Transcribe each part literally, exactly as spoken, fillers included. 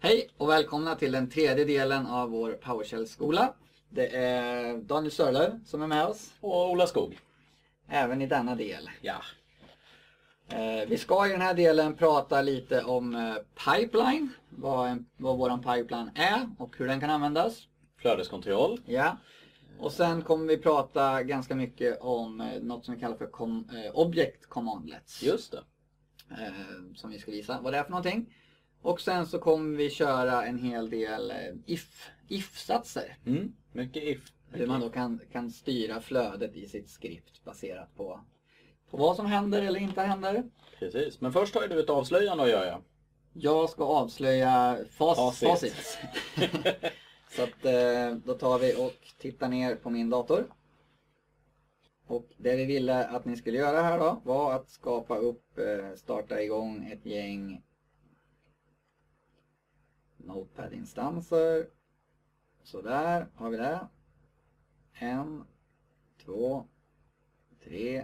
Hej och välkomna till den tredje delen av vår PowerShell-skola. Det är Daniel Sörlöv som är med oss. Och Ola Skog. Även i denna del. Ja. Eh, vi ska i den här delen prata lite om eh, pipeline. Vad, en, vad våran pipeline är och hur den kan användas. Flödeskontroll. Ja. Och sen kommer vi prata ganska mycket om eh, något som vi kallar för com, eh, object commandlets. Just det. Eh, som vi ska visa vad det är för någonting. Och sen så kommer vi köra en hel del eh, if, if-satser. Mm, mycket if. Mycket Hur man då kan, kan styra flödet i sitt skript baserat på, på vad som händer eller inte händer. Precis, men först har ju du ett avslöjande att göra. Jag ska avslöja fas, Facit. facit. Så att, eh, då tar vi och tittar ner på min dator. Och det vi ville att ni skulle göra här då var att skapa upp, eh, starta igång ett gäng Notepad-instanser. Så där har vi det. En, två, tre,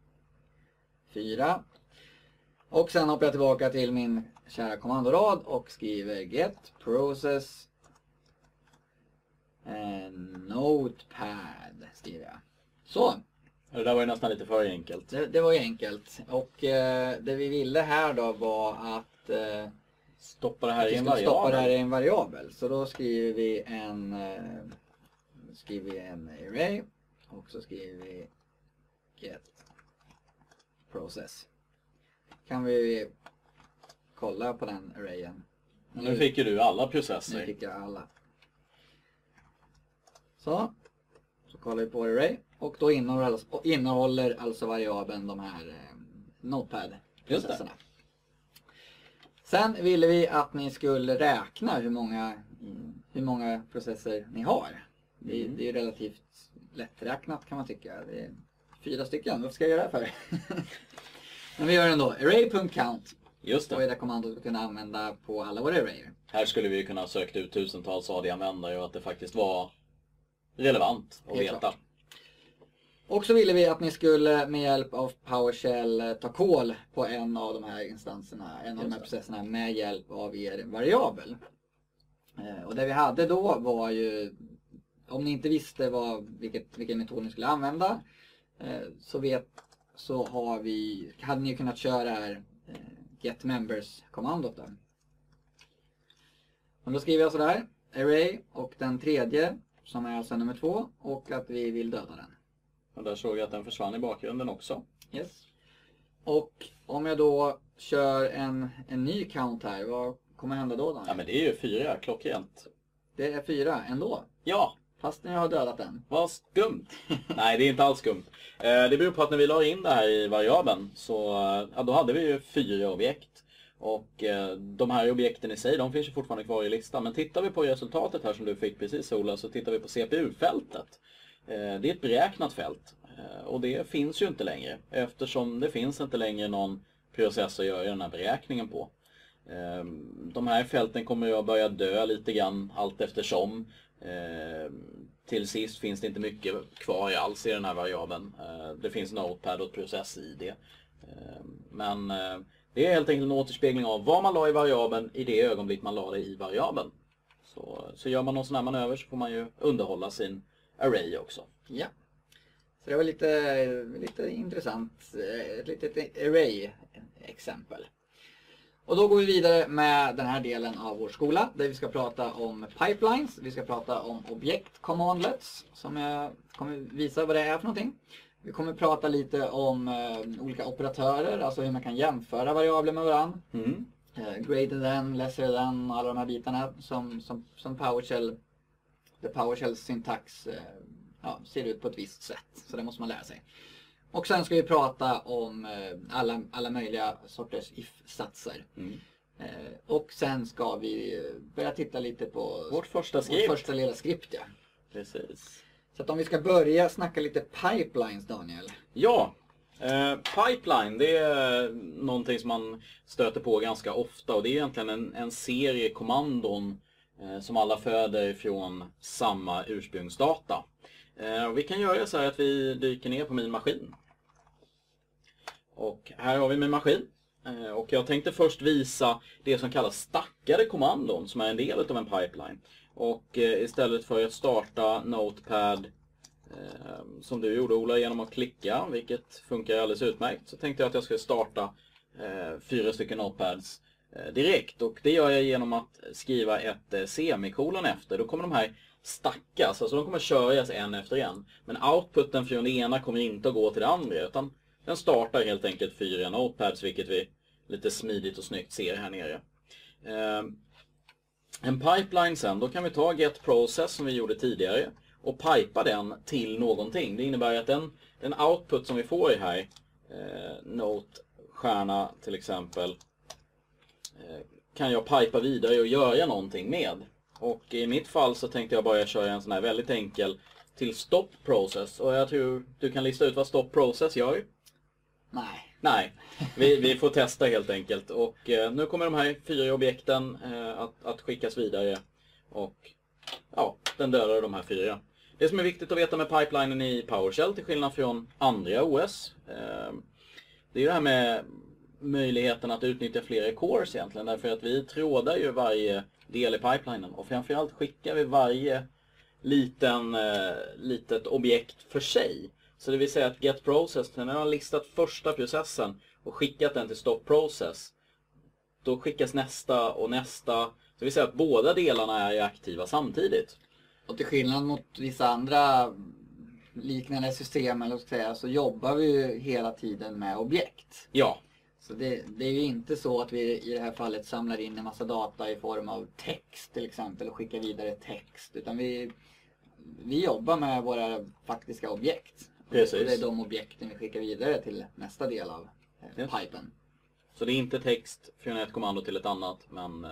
fyra. Och sen hoppar jag tillbaka till min kära kommandorad och skriver get process notepad skriver jag. Så. Det där var ju nästan lite för enkelt. Det, det var ju enkelt. Och eh, det vi ville här då var att eh, Stoppa det här i en stoppa det här variabel. i en variabel. Så då skriver vi en eh, skriver vi en array och så skriver vi get process. Kan vi kolla på den arrayen. Men nu fick ju du alla Nu processer. fick jag alla. Så. Så kollar vi på array. Och då innehåller alltså, innehåller alltså variabeln de här eh, Notepad-processerna. Sen ville vi att ni skulle räkna hur många, hur många processer ni har. Det, Mm. det är ju relativt lätträknat kan man tycka. Det är fyra stycken. Vad ska jag göra det för? Men vi gör det ändå. Array.count. Just Då är det. det kommandot att kunna använda på alla våra arrayer. Här skulle vi ju kunna ha sökt ut tusentals A D-användare och att det faktiskt var relevant att Helt veta. klart. Och så ville vi att ni skulle med hjälp av PowerShell ta koll på en av de här instanserna, en av de här processerna med hjälp av er variabel. Eh, och det vi hade då var ju, om ni inte visste vad, vilket, vilken metod ni skulle använda, eh, så, vet, så har vi, hade ni kunnat köra här, eh, get members-kommandot där. Och då skriver jag sådär, array och den tredje som är alltså nummer två och att vi vill döda den. Och där såg jag att den försvann i bakgrunden också. Yes. Och om jag då kör en, en ny count här, vad kommer hända då? då? Ja, men det är ju fyra, klockrent. Det är fyra ändå, Ja, fast när jag har dödat den. vad skumt. Nej, det är inte alls skumt. Eh, det beror på att när vi la in det här i variabeln så eh, ja, då hade vi ju fyra objekt. Och eh, de här objekten i sig, de finns ju fortfarande kvar i listan. Men tittar vi på resultatet här som du fick precis, Ola, så tittar vi på C P U-fältet. Eh, det är ett beräknat fält. Eh, och det finns ju inte längre. Eftersom det finns inte längre någon process att göra den här beräkningen på. Eh, de här fälten kommer ju att börja dö lite grann allt eftersom. Eh, till sist finns det inte mycket kvar alls i den här variabeln. Eh, det finns Notepad och ett process-I D. Eh, men eh, det är helt enkelt en återspegling av vad man la i variabeln i det ögonblick man la det i variabeln. Så, så gör man någon sån här manöver så får man ju underhålla sin array också. Ja. Så det var lite, lite intressant, ett litet array-exempel. Och då går vi vidare med den här delen av vår skola där vi ska prata om pipelines, vi ska prata om object commandlets som jag kommer visa vad det är för någonting. Vi kommer prata lite om eh, olika operatörer, alltså hur man kan jämföra variabler med varandra. Mm. Eh, greater than, lesser than, alla de här bitarna som, som, som PowerShell, the PowerShell syntax eh, ja, ser ut på ett visst sätt. Så det måste man lära sig. Och sen ska vi prata om eh, alla, alla möjliga sorters if-satser. Mm. Eh, och sen ska vi börja titta lite på Vårt första skript. vårt första lilla skript. Ja. Precis. Så att om vi ska börja snacka lite pipelines, Daniel. Ja, eh, pipeline det är någonting som man stöter på ganska ofta och det är egentligen en, en serie kommandon eh, som alla föder från samma ursprungsdata. Eh, och vi kan göra så här att vi dyker ner på min maskin. Och här har vi min maskin. Och jag tänkte först visa det som kallas stackade kommandon som är en del av en pipeline. Och istället för att starta Notepad som du gjorde, Ola, genom att klicka, vilket funkar alldeles utmärkt, så tänkte jag att jag skulle starta fyra stycken Notepads direkt. Och det gör jag genom att skriva ett semikolon efter. Då kommer de här stackas, alltså de kommer köras en efter en. Men outputen från det ena kommer inte att gå till det andra, utan den startar helt enkelt fyra Notepads, vilket vi lite smidigt och snyggt ser här nere. En pipeline sen, då kan vi ta getProcess som vi gjorde tidigare och pipa den till någonting. Det innebär att den, den output som vi får här, eh, Note, stjärna till exempel, eh, kan jag pipa vidare och göra någonting med. Och i mitt fall så tänkte jag bara köra en sån här väldigt enkel till stop process. Och jag tror du kan lista ut vad stop process gör. Nej. Nej, vi, vi får testa helt enkelt. Och eh, nu kommer de här fyra objekten eh, att, att skickas vidare. Och ja, den dödar de här fyra. Det som är viktigt att veta med pipelinen i PowerShell, till skillnad från andra O S, eh, det är ju det här med möjligheten att utnyttja flera cores egentligen. Därför att vi trådar ju varje del i pipelinen. Och framförallt skickar vi varje liten, eh, litet objekt för sig. Så det vill säga att getProcess, när jag har listat första processen och skickat den till stopProcess, då skickas nästa och nästa. Så det vill säga att båda delarna är aktiva samtidigt. Och till skillnad mot vissa andra liknande system, eller så, säga, så jobbar vi ju hela tiden med objekt. Ja. Så det, det är ju inte så att vi i det här fallet samlar in en massa data i form av text till exempel och skickar vidare text. Utan vi, vi jobbar med våra faktiska objekt. Precis. Och det är de objekten vi skickar vidare till nästa del av eh, pipen. Så det är inte text från ett kommando till ett annat, men eh,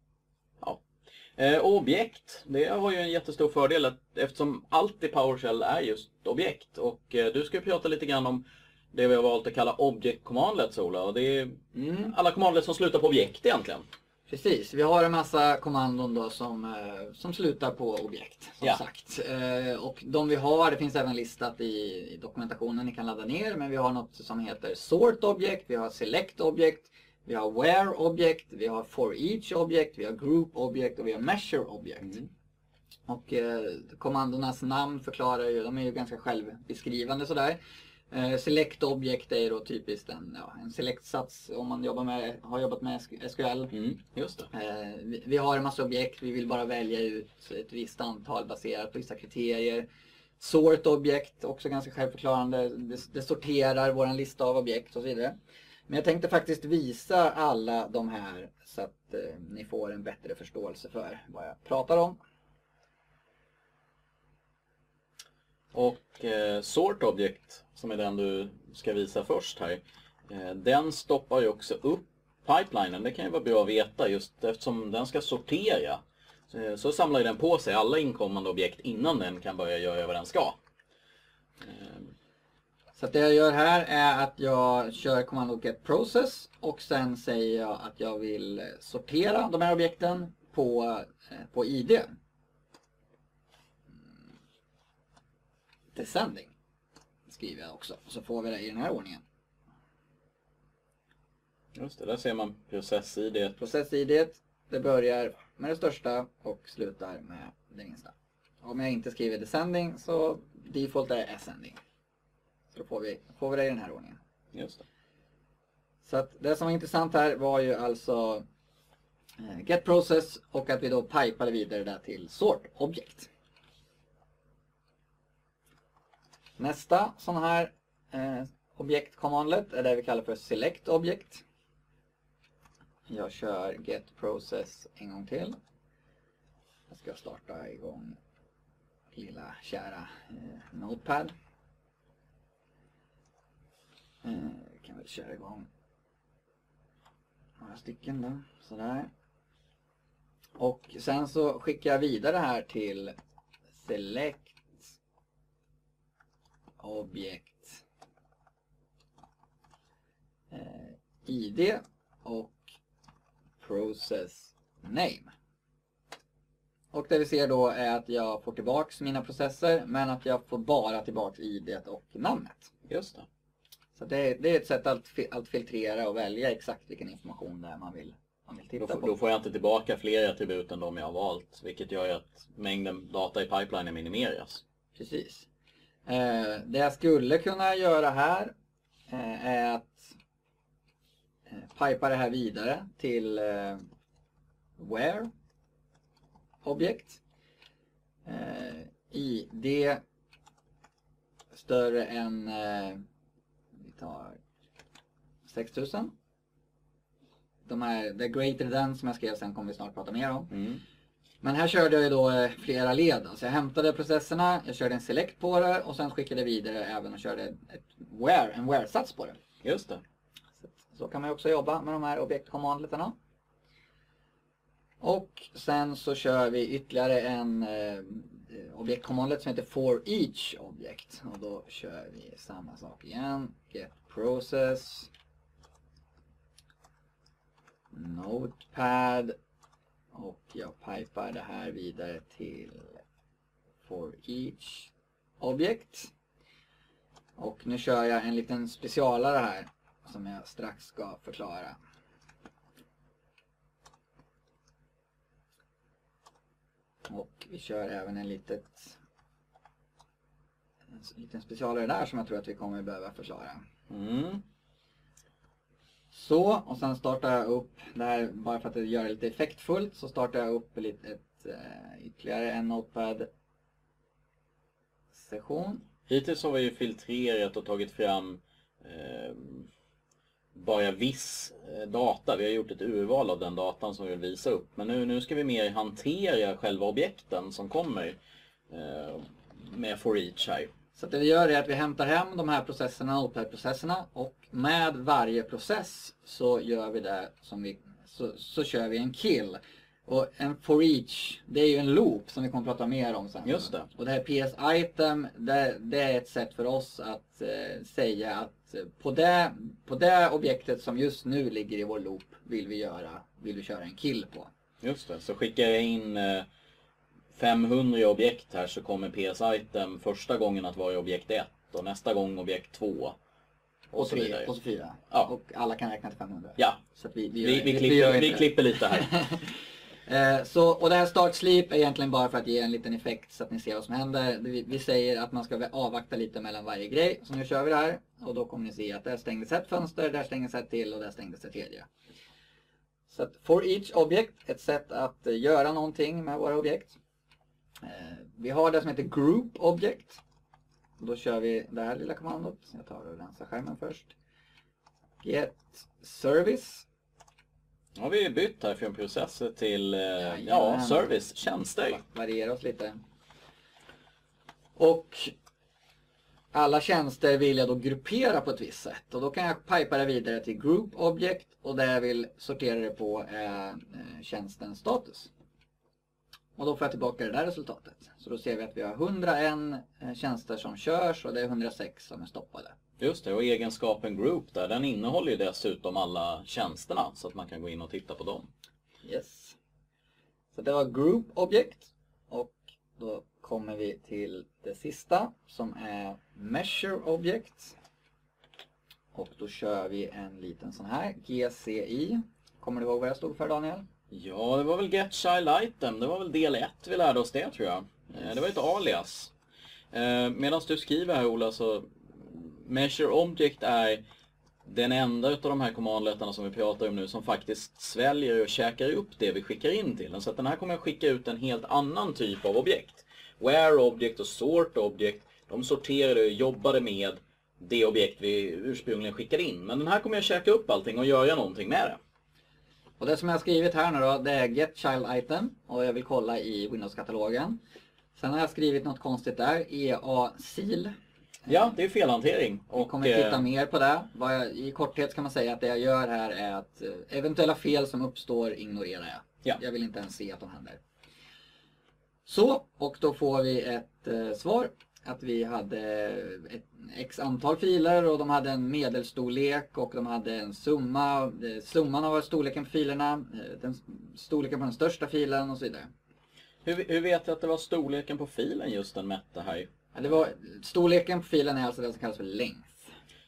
ja. Eh, objekt, det har ju en jättestor fördel att, eftersom allt i PowerShell är just objekt. Och eh, du ska prata lite grann om det vi har valt att kalla object commandlets, Ola. Och det är mm. alla commandlets som slutar på objekt egentligen. Precis, vi har en massa kommandon då som, eh, som slutar på objekt, som ja. sagt. Eh, och de vi har, det finns även listat i, i dokumentationen ni kan ladda ner, men vi har något som heter sort object, vi har select object, vi har where object, vi har for each object, vi har group object och vi har measure object. Mm. Och eh, kommandornas namn förklarar ju, de är ju ganska självbeskrivande sådär. Uh, select object är då typiskt en, ja, en select-sats om man jobbar med, har jobbat med S Q L. Mm, just det. Uh, vi, vi har en massa objekt, vi vill bara välja ut ett visst antal baserat på vissa kriterier. Sort object, också ganska självförklarande, det, det sorterar våran lista av objekt och så vidare. Men jag tänkte faktiskt visa alla de här så att uh, ni får en bättre förståelse för vad jag pratar om. Och eh, sort object, som är den du ska visa först här, eh, den stoppar ju också upp pipelinen. Det kan ju vara bra att veta, just eftersom den ska sortera. Så, så samlar den på sig alla inkommande objekt innan den kan börja göra vad den ska. Eh. Så att det jag gör här är att jag kör kommando getProcess och sen säger jag att jag vill sortera de här objekten på, eh, på I D. Descending skriver jag också, så får vi det i den här ordningen. Just det, där ser man process-I D. Process-I D, det börjar med det största och slutar med det minsta. Om jag inte skriver descending så default är ascending. Så då får vi, får vi det i den här ordningen. Just det. Så att det som var intressant här var ju alltså eh, getProcess och att vi då pipade vidare där till sort object. Nästa sån här eh, objektkommandlet är det vi kallar för select object. Jag kör getProcess en gång till. Jag ska starta igång lilla kära eh, Notepad. Eh, kan väl köra igång några stycken då, sådär. Och sen så skickar jag vidare här till select objekt eh, I D och process name. Och det vi ser då är att jag får tillbaks mina processer, men att jag får bara tillbaks I D och namnet. Just det. Så det, det är ett sätt att, att filtrera och välja exakt vilken information det är man vill, man vill titta då, får, på. Då får jag inte tillbaka fler attribut än de jag har valt. Vilket gör att mängden data i pipelinen minimeras. Precis. Eh, det jag skulle kunna göra här eh, är att eh, pipa det här vidare till eh, where objekt. Eh, I D större än eh, vi tar sex tusen. De här, the greater than som jag skrev sen kommer vi snart prata mer om. Mm. Men här körde jag ju då eh, flera led. Så jag hämtade processerna, jag körde en select på det och sen skickade vidare även och körde ett where, en where-sats på det. Just det. Så, så kan man också jobba med de här objektkommandletarna. Och sen så kör vi ytterligare en eh, objektkommandlet som heter for each objekt. Och då kör vi samma sak igen. Get process. Notepad. Och jag pipar det här vidare till for each objekt. Och nu kör jag en liten specialare här som jag strax ska förklara. Och vi kör även en litet, en liten specialare där som jag tror att vi kommer behöva förklara. Mm. Så, och sen startar jag upp det här, bara för att göra det lite effektfullt, så startar jag upp lite, ett, uh, ytterligare en Notepad-session. Hittills har vi ju filtrerat och tagit fram eh, bara viss eh, data. Vi har gjort ett urval av den datan som vi vill visa upp. Men nu, nu ska vi mer hantera själva objekten som kommer eh, med for each här. Så det vi gör är att vi hämtar hem de här processerna, Notepad-processerna, och med varje process så gör vi det som vi, så, så kör vi en kill. Och en for each, det är ju en loop som vi kommer att prata mer om sen. Just det. Och det här P S-item, det, det är ett sätt för oss att eh, säga att på det, på det objektet som just nu ligger i vår loop vill vi göra, vill vi köra en kill på. Just det, så skickar jag in eh, femhundra objekt här så kommer P S-item första gången att vara i objekt ett och nästa gång objekt två. Och, Och, så tre, vidare. och så fyra. Ja. Och alla kan räkna till femhundra. Ja, så att vi, vi, vi, gör, vi, vi, klipper, vi, gör vi inte klipper lite här. Eh, så, och det här start sleep är egentligen bara för att ge en liten effekt så att ni ser vad som händer. Vi, vi säger att man ska avvakta lite mellan varje grej. Så nu kör vi det här. Och då kommer ni se att där stängdes ett fönster, där stängdes ett till och där stängdes ett tredje. Så att for each objekt, ett sätt att uh, göra någonting med våra objekt. Eh, vi har det som heter group object. Och då kör vi det här lilla kommandot. Jag tar och rensar skärmen först. Get service. Nu har vi bytt här från processer till eh, ja, service, tjänster. Variera oss lite. Och alla tjänster vill jag då gruppera på ett visst sätt. Och då kan jag pipa det vidare till group object. Och det jag vill sortera det på är eh, tjänstens status. Och då får jag tillbaka det där resultatet. Så då ser vi att vi har hundraen tjänster som körs och det är hundrasex som är stoppade. Just det, och egenskapen group där, den innehåller ju dessutom alla tjänsterna så att man kan gå in och titta på dem. Yes. Så det var group object. Och då kommer vi till det sista som är measure object. Och då kör vi en liten sån här G C I. Kommer du ihåg vad jag stod för, Daniel? Ja, det var väl get child item. Det var väl del ett vi lärde oss det, tror jag. Yes. Det var ett alias. Medan du skriver här, Ola, så measure object är den enda av de här kommandletarna som vi pratar om nu som faktiskt sväljer och käkar upp det vi skickar in till den. Så att den här kommer att skicka ut en helt annan typ av objekt. Where object och sort object, de sorterade och jobbade med det objekt vi ursprungligen skickade in. Men den här kommer att käka upp allting och göra någonting med det. Och det som jag har skrivit här nu då, det är get child item. Och jag vill kolla i Windows-katalogen. Sen har jag skrivit något konstigt där, E A sil. Ja, det är felhantering. Och vi kommer titta mer på det. Vad jag, i korthet kan man säga att det jag gör här är att eventuella fel som uppstår ignorerar jag. Ja. Jag vill inte ens se att de händer. Så, och då får vi ett eh, svar. Att vi hade ett x antal filer och de hade en medelstorlek och de hade en summa. Summan av storleken på filerna, den storleken på den största filen och så vidare. Hur, hur vet jag att det var storleken på filen just den mätte här? Ja, det var, storleken på filen är alltså det som kallas för length.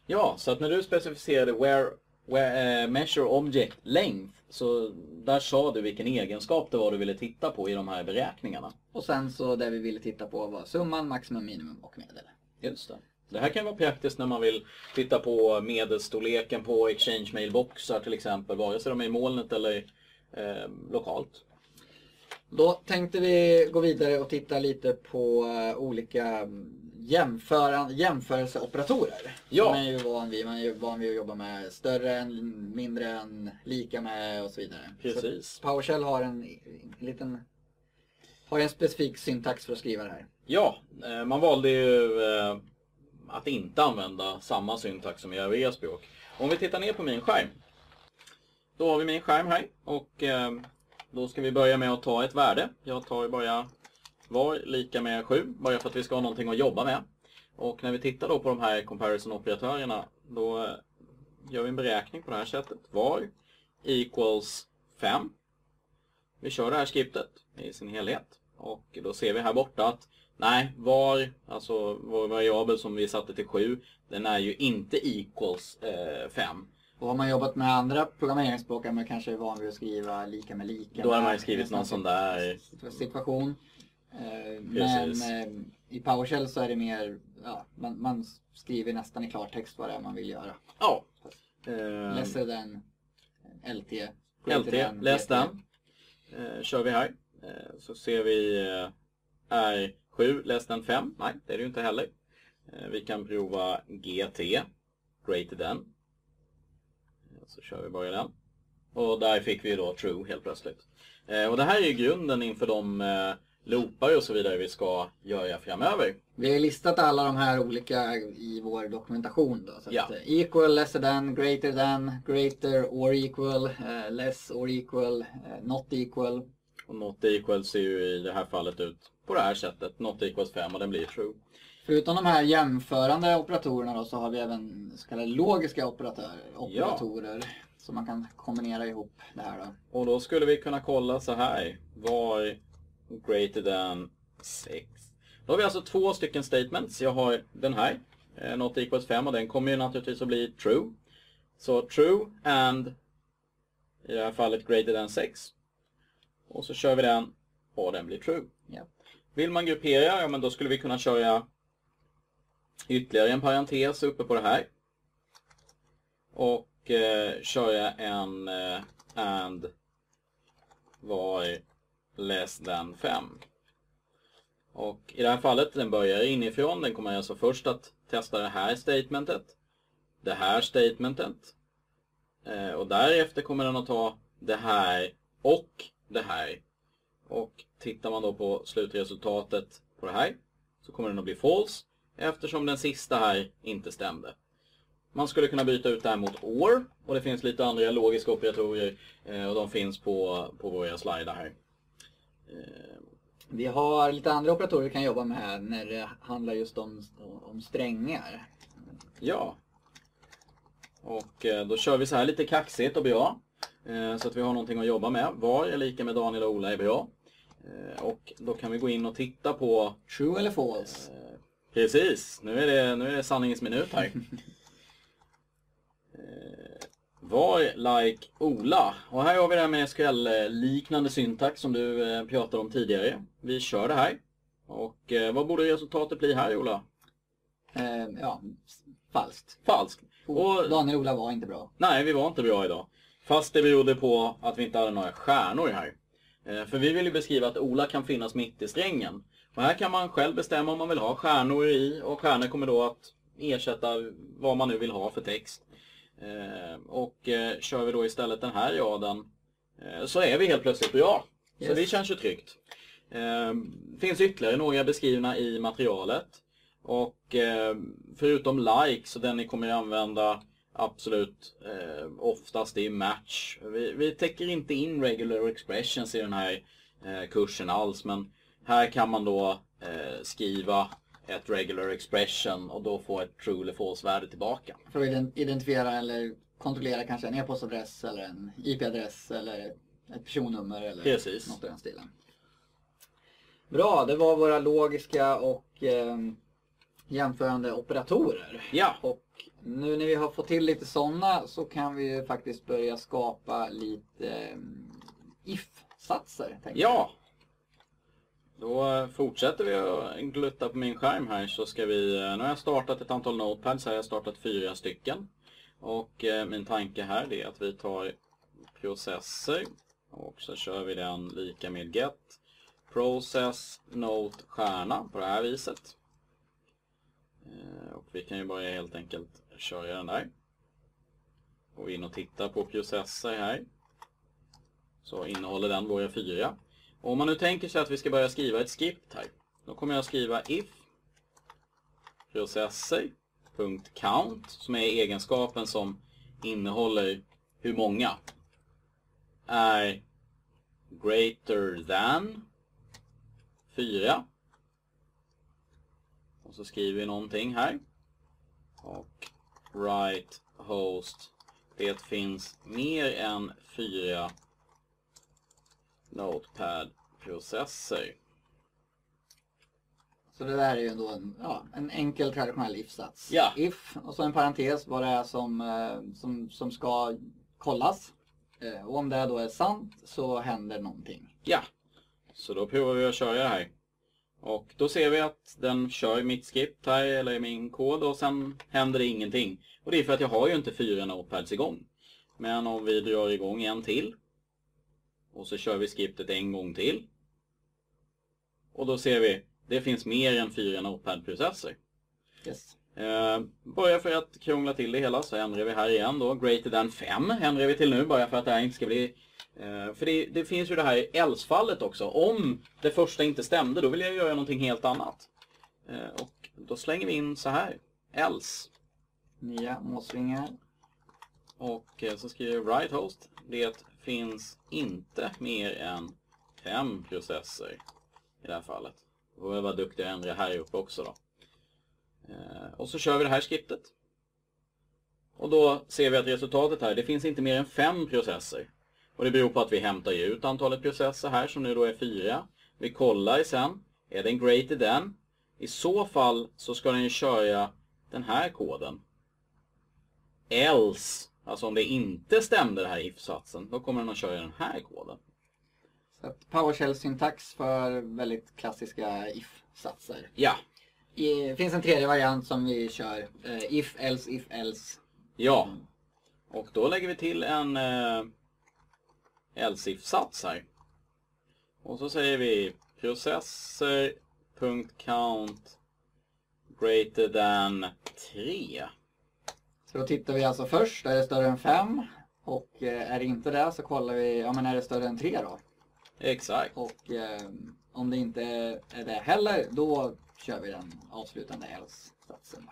Ja, så att när du specificerade where, where, uh, measure object length, så där sa du vilken egenskap det var du ville titta på i de här beräkningarna. Och sen så det vi ville titta på var summan, maximum, minimum och medel. Just det. Det här kan vara praktiskt när man vill titta på medelstorleken på exchange mailboxar till exempel, vare sig de är i molnet eller eh, lokalt. Då tänkte vi gå vidare och titta lite på uh, olika jämföra, jämförelseoperatorer. Ja. Som man är ju van vid. Man är ju van vid att jobba med större än, mindre än, lika med och så vidare. Precis. Så PowerShell har en, en liten har en specifik syntax för att skriva det här. Ja, eh, man valde ju eh, att inte använda samma syntax som i övriga språk. Om vi tittar ner på min skärm. Då har vi min skärm här och eh, då ska vi börja med att ta ett värde. Jag tar bara var lika med sju, bara för att vi ska ha någonting att jobba med. Och när vi tittar då på de här comparison-operatörerna, då gör vi en beräkning på det här sättet. Var equals fem. Vi kör det här skriptet i sin helhet. Och då ser vi här borta att nej, var, alltså vår variabel som vi satte till sju, den är ju inte equals fem. Och har man jobbat med andra programmeringsspråk är man kanske van vid att skriva lika med lika. Då har man ju skrivit någon sån där situation. Men i PowerShell så är det mer, ja, man, man skriver nästan i klartext vad det är man vill göra. Ja. Läser den L T. L T, läs den. Kör vi här. Så ser vi är sju, läs den fem. Nej, det är det ju inte heller. Vi kan prova G T, greater than. Så kör vi bara den. Och där fick vi då true helt plötsligt. Och det här är ju grunden inför de loopar och så vidare vi ska göra framöver. Vi har listat alla de här olika i vår dokumentation då. Så ja. att equal, lesser than, greater than, greater or equal, uh, less or equal, uh, not equal. Och not equal ser ju i det här fallet ut på det här sättet. Not equals fem och den blir true. Förutom de här jämförande operatorerna då, så har vi även så kallade logiska operatör, operatorer. Ja. Så man kan kombinera ihop det här då. Och då skulle vi kunna kolla så här. Var greater than sex. Då har vi alltså två stycken statements. Jag har den här, not equals fem, och den kommer ju naturligtvis att bli true. Så true and i det här fallet greater than sex. Och så kör vi den och den blir true. Ja. Vill man gruppera, ja men då skulle vi kunna köra ytterligare en parentes uppe på det här. Och eh, köra en eh, and var less than fem. Och i det här fallet, den börjar inifrån. Den kommer alltså först att testa det här statementet. Det här statementet. Eh, och därefter kommer den att ta det här och det här. Och tittar man då på slutresultatet på det här, så kommer den att bli false. Eftersom den sista här inte stämde. Man skulle kunna byta ut det här mot or. Och det finns lite andra logiska operatorer. Eh, och de finns på, på våra slider här. Vi har lite andra operatorer vi kan jobba med här när det handlar just om, om strängar. Ja. Och då kör vi så här lite kaxigt och bra. Så att vi har någonting att jobba med. Var är lika med Daniel och Ola är bra. Och då kan vi gå in och titta på true eller false. Precis, nu är det, nu är det sanningens minut här. Var like Ola. Och här har vi det här med S Q L-liknande syntax som du eh, pratade om tidigare. Vi kör det här. Och eh, vad borde resultatet bli här, Ola? Eh, ja, falskt. Falskt. Och Daniel och Ola var inte bra. Nej, vi var inte bra idag. Fast det berodde på att vi inte hade några stjärnor här. Eh, för vi vill ju beskriva att Ola kan finnas mitt i strängen. Och här kan man själv bestämma om man vill ha stjärnor i. Och stjärnor kommer då att ersätta vad man nu vill ha för text. Eh, och eh, kör vi då istället den här raden eh, så är vi helt plötsligt bra. Yes. Så det känns ju tryggt. Eh, finns ytterligare några beskrivna i materialet. Och eh, förutom like, så den ni kommer att använda absolut eh, oftast i match. Vi, vi täcker inte in regular expressions i den här eh, kursen alls. Men här kan man då eh, skriva ett regular expression och då få ett true eller false värde tillbaka. För att identifiera eller kontrollera kanske en e-postadress eller en I P-adress eller ett personnummer eller Precis. Något i den stilen. Bra, det var våra logiska och eh, jämförande operatorer. Ja. Och Nu när vi har fått till lite sådana så kan vi ju faktiskt börja skapa lite um, if-satser. Ja! Då fortsätter vi att glutta på min skärm här så ska vi, nu har jag startat ett antal notepads, här har jag startat fyra stycken. Och eh, min tanke här är att vi tar processer och så kör vi den lika med get process note stjärna på det här viset. Eh, och vi kan ju bara helt enkelt köra den där. Och in och titta på processer här. Så innehåller den våra fyra. Och om man nu tänker sig att vi ska börja skriva ett skript här. Då kommer jag skriva if processer.count som är egenskapen som innehåller hur många är greater than fyra. Och så skriver vi någonting här. Och write host. Det finns mer än fyra notepad-processer. Så det där är ju då en, ja, en enkel traditionell if-sats. Ja. If och så en parentes vad det är som, som, som ska kollas. Och om det då är sant så händer någonting. Ja, så då provar vi att köra det här. Och då ser vi att den kör mitt skript här eller min kod och sen händer det ingenting. Och det är för att jag har ju inte fyra notepads igång. Men om vi drar igång en till. Och så kör vi skriptet en gång till. Och då ser vi, det finns mer än fyra notepad-processer. Yes. Eh, bara för att krångla till det hela så ändrar vi här igen då. Greater than fem ändrar vi till nu bara för att det här inte ska bli... Eh, för det, det finns ju det här else-fallet också. Om det första inte stämde då vill jag göra någonting helt annat. Eh, och då slänger vi in så här. Else. Nya målsvingar. Och eh, så skriver vi write host. Det finns inte mer än fem processer i det här fallet. Och jag var duktig att ändra här uppe också då. Eh, och så kör vi det här skriptet. Och då ser vi att resultatet här, det finns inte mer än fem processer. Och det beror på att vi hämtar ut antalet processer här som nu då är fyra. Vi kollar sen, är den greater than? I så fall så ska den ju köra den här koden. Else, alltså om det inte stämde det här if-satsen, då kommer den att köra den här koden. Så att PowerShell-syntax för väldigt klassiska if-satser. Ja. Det finns en tredje variant som vi kör. Uh, if, else, if, else. Ja. Och då lägger vi till en uh, else if-sats här. Och så säger vi processor.count greater than tre. Så då tittar vi alltså först, är det större än fem? Och uh, är det inte det så kollar vi, ja men är det större än tre då? Exakt. Och uh, om det inte är det heller, då kör vi den avslutande else-satsen.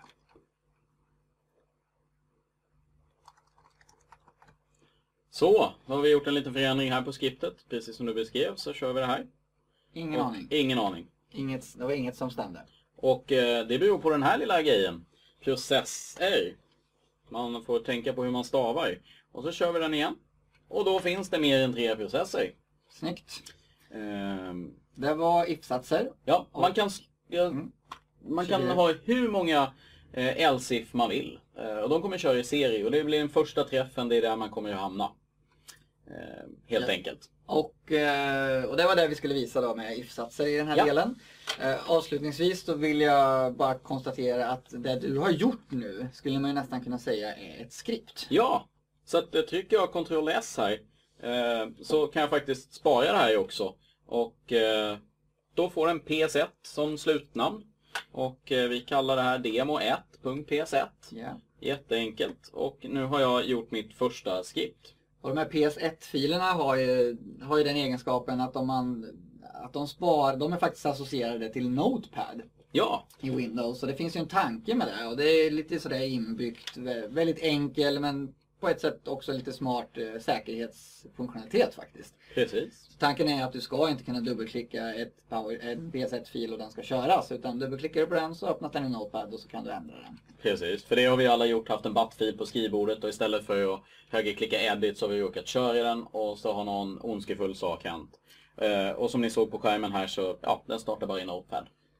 Så, då har vi gjort en liten förändring här på skriptet. Precis som du beskrev så kör vi det här. Ingen och, aning. Ingen aning. Inget, det var inget som stämde. Och eh, det beror på den här lilla grejen. Processer. Man får tänka på hur man stavar. Och så kör vi den igen. Och då finns det mer än tre processer. Snyggt. Ehm, Det var if-satser. ja, man kan, ja, Mm. man kan ha hur många eh, else-if man vill. Eh, och de kommer köra i serie. Och det blir den första träffen, det är där man kommer att hamna. Eh, helt Ja. enkelt. Och, eh, och det var det vi skulle visa då med if-satser i den här Ja. delen. Eh, avslutningsvis då vill jag bara konstatera att det du har gjort nu skulle man ju nästan kunna säga är ett skript. Ja, så att eh, trycker jag kontroll S här eh, så kan jag faktiskt spara det här också. Och eh, då får en P S ett som slutnamn. Och eh, vi kallar det här demo ett punkt P S ett. Yeah. Jätteenkelt. Och nu har jag gjort mitt första skript. Och de här P S ett-filerna har ju, har ju den egenskapen att, om man, att de spar, de är faktiskt associerade till Notepad Ja, i Windows. Så det finns ju en tanke med det och det är lite sådär inbyggt, väldigt enkel men på ett sätt också lite smart eh, säkerhetsfunktionalitet faktiskt. precis. Tanken är att du ska inte kunna dubbelklicka ett power, en P S ett-fil och den ska köras, utan dubbelklickar du på den så öppnas den i Notepad och så kan du ändra den. Precis, för det har vi alla gjort, haft en bat-fil på skrivbordet och istället för att högerklicka edit så har vi råkat köra i den och så har någon ondskefull sak hänt. Eh, och som ni såg på skärmen här så, ja, den startar bara i Notepad.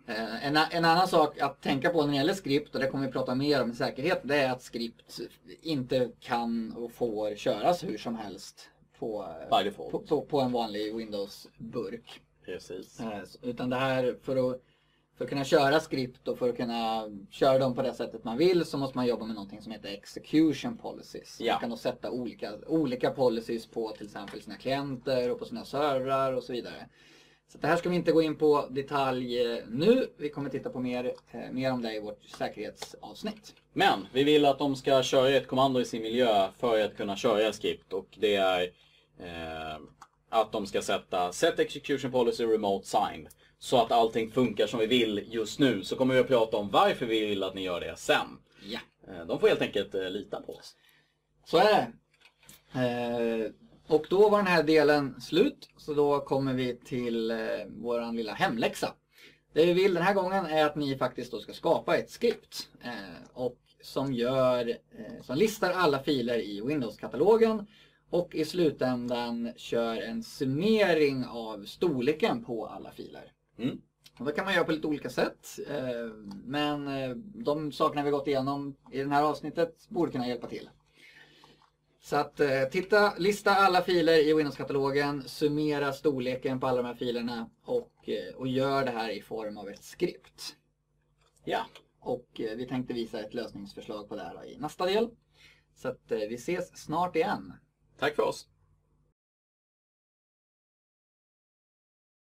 En, en annan sak att tänka på när det gäller skript, och det kommer vi prata mer om i säkerhet, det är att skript inte kan och får köras hur som helst på, på, på, på en vanlig Windows-burk. Precis. Utan det här, för att, för att kunna köra skript och för att kunna köra dem på det sättet man vill, så måste man jobba med någonting som heter execution policies. Ja. Man kan då sätta olika, olika policies på till exempel sina klienter och på sina servrar och så vidare. Så det här ska vi inte gå in på detalj nu. Vi kommer titta på mer, eh, mer om det i vårt säkerhetsavsnitt. Men vi vill att de ska köra ett kommando i sin miljö för att kunna köra skript. Och det är eh, att de ska sätta set execution policy remote signed. Så att allting funkar som vi vill just nu. Så kommer vi att prata om varför vi vill att ni gör det sen. Ja. Eh, de får helt enkelt eh, lita på oss. Så är det. Eh, Och då var den här delen slut, så då kommer vi till eh, våran lilla hemläxa. Det vi vill den här gången är att ni faktiskt då ska skapa ett skript eh, och som gör, eh, som listar alla filer i Windows-katalogen och i slutändan kör en summering av storleken på alla filer. Mm. Och det kan man göra på lite olika sätt, eh, men eh, de sakerna vi gått igenom i det här avsnittet borde kunna hjälpa till. Så att eh, titta, lista alla filer i Windows-katalogen, summera storleken på alla de här filerna och, eh, och gör det här i form av ett skript. Ja. Och eh, vi tänkte visa ett lösningsförslag på det här i nästa del. Så att eh, vi ses snart igen. Tack för oss.